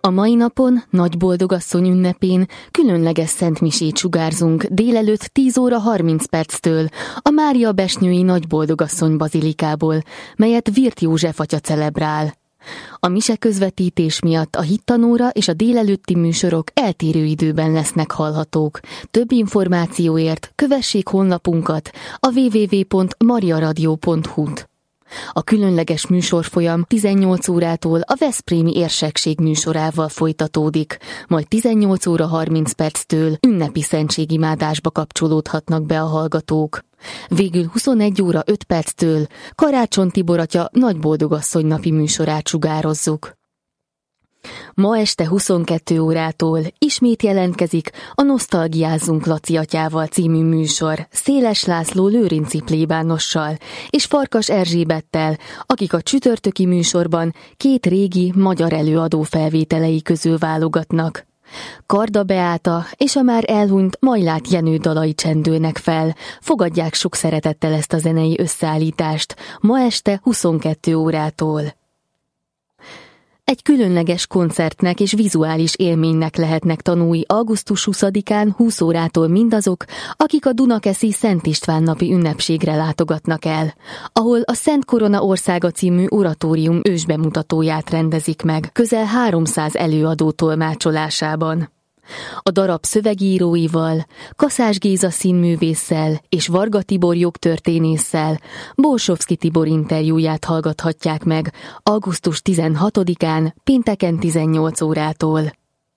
A mai napon, Nagy Boldogasszony ünnepén különleges szentmisét sugárzunk délelőtt 10 óra 30 perctől a Mária-besnyői Nagy Boldogasszony bazilikából, melyet Virt József atya celebrál. A mise közvetítés miatt a hittanóra és a délelőtti műsorok eltérő időben lesznek hallhatók. Több információért kövessék honlapunkat a www.mariaradio.hu-t. A különleges műsorfolyam 18 órától a veszprémi érsekség műsorával folytatódik, majd 18 óra 30 perctől ünnepi szentségimádásba kapcsolódhatnak be a hallgatók. Végül 21 óra 5 perctől Karácsony Tibor atya Nagy Boldogasszony napi műsorát sugározzuk. Ma este 22 órától ismét jelentkezik a Nosztalgiázzunk Laci atyával című műsor Széles László lőrinci plébánossal és Farkas Erzsébettel, akik a csütörtöki műsorban 2 régi magyar előadó felvételei közül válogatnak. Karda Beáta és a már elhunyt Majlát Jenő dalai csendülnek fel. Fogadják sok szeretettel ezt a zenei összeállítást ma este 22 órától. Egy különleges koncertnek és vizuális élménynek lehetnek tanúi augusztus 20-án 20 órától mindazok, akik a Dunakeszi Szent István napi ünnepségre látogatnak el, ahol a Szent Korona Országa című oratórium ősbemutatóját rendezik meg, közel 300 előadó tolmácsolásában. A darab szövegíróival, Kaszás Géza színművésszel és Varga Tibor jogtörténésszel Bolsovszky Tibor interjúját hallgathatják meg augusztus 16-án, pénteken 18 órától.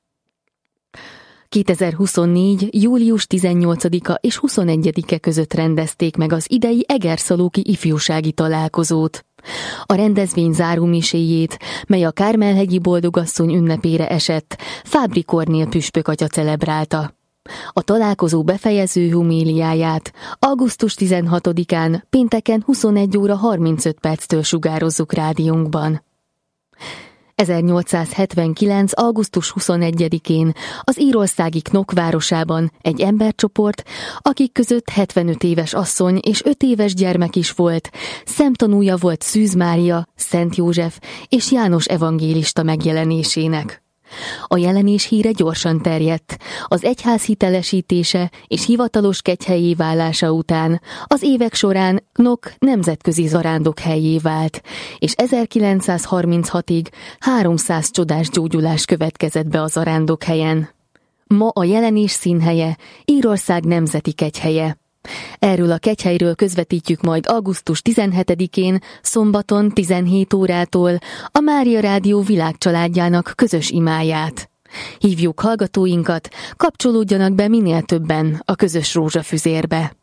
2024. július 18-a és 21-e között rendezték meg az idei Egerszalóki ifjúsági találkozót. A rendezvény zárómiséjét, mely a Kármelhegyi Boldogasszony ünnepére esett, Fábry Kornél püspök atya celebrálta. A találkozó befejező homéliáját augusztus 16-án, pénteken 21 óra 35 perctől sugározzuk rádiónkban. 1879. augusztus 21-én az írországi Knok városában egy embercsoport, akik között 75 éves asszony és 5 éves gyermek is volt, szemtanúja volt Szűz Mária, Szent József és János evangélista megjelenésének. A jelenés híre gyorsan terjedt, az egyház hitelesítése és hivatalos kegyhellyé válása után az évek során Knok nemzetközi zarándokhelyé vált, és 1936-ig 300 csodás gyógyulás következett be a zarándokhelyen. Ma a jelenés színhelye Írország nemzeti kegyhelye. Erről a kegyhelyről közvetítjük majd augusztus 17-én, szombaton 17 órától a Mária Rádió világcsaládjának közös imáját. Hívjuk hallgatóinkat, kapcsolódjanak be minél többen a közös rózsafüzérbe.